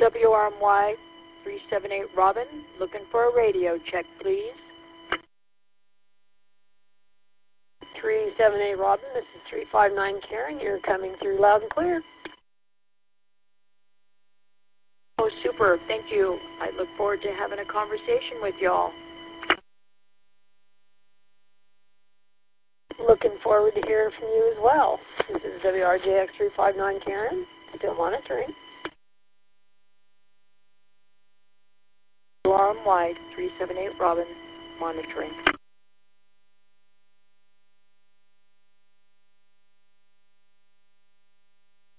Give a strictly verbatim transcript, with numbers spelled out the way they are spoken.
W R M Y three seven eight Robin, looking for a radio check, please. three seven eight Robin, this is three five nine Karen. You're coming through loud and clear. Oh, super. Thank you. I look forward to having a conversation with y'all. Looking forward to hearing from you as well. This is W R J X three five nine Karen, still monitoring. W R M Y three seven eight Robin, monitoring.